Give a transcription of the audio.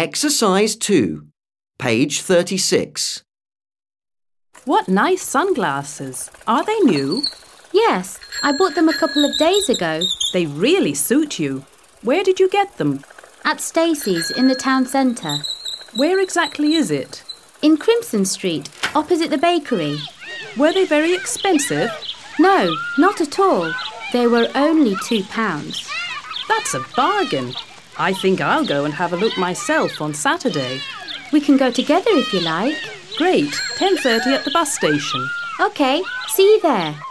Exercise 2, page 36. What nice sunglasses. Are they new? Yes, I bought them a couple of days ago. They really suit you. Where did you get them? At Stacey's in the town centre. Where exactly is it? In Crimson Street, opposite the bakery. Were they very expensive? No, not at all. They were only £2. That's a bargain. I think I'll go and have a look myself on Saturday. We can go together if you like. Great, 10:30 at the bus station. OK, see you there.